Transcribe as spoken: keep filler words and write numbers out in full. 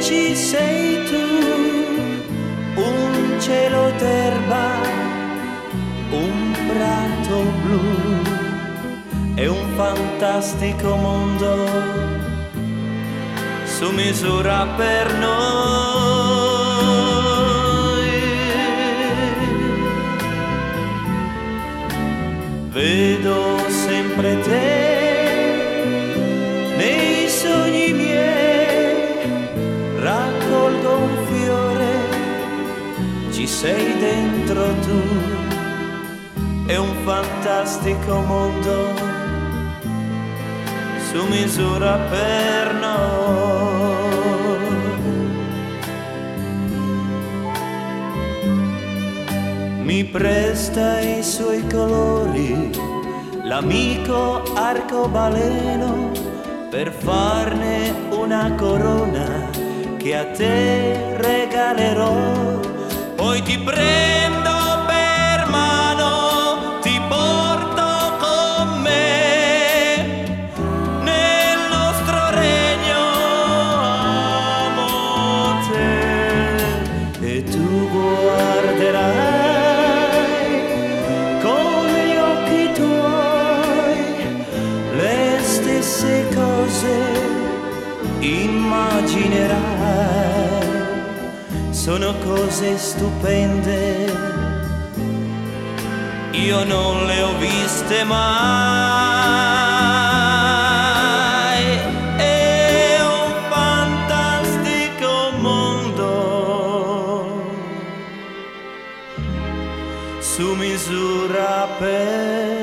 ci sei tu, un cielo d'erba, un prato blu, è un fantastico mondo su misura per noi. Vedo sempre te nei sogni miei, raccolgo un fiore, ci sei dentro tu, è un fantastico mondo su misura per noi. Mi presta i suoi colori l'amico arcobaleno per farne una corona che a te regalerò. Poi ti prendo per mano, ti porto con me nel nostro regno, amo te, e tu guarderai con gli occhi tuoi le stesse cose, immaginerai. Sono cose stupende, io non le ho viste mai. È un fantastico mondo su misura per